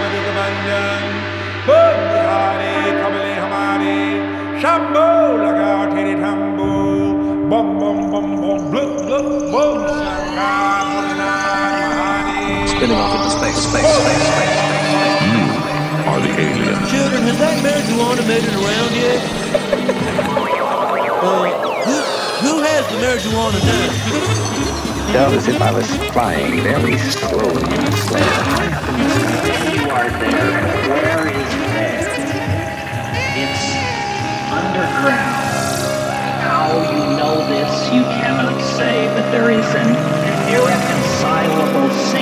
Bandan, Bum Bihari, Kabale Hamari, Shambo, Laga Tiri Tambo, Bum Bum Bum Bum, Blup Blup, Bum Saka, Mahani. Spinning off into space. You are the alien. Children, has that marijuana made it around yet? Who has the marijuana now? Felt as if I was flying very slowly in a sled. You are there. Where is there? It's underground. How you know this, you cannot say, but there is an irreconcilable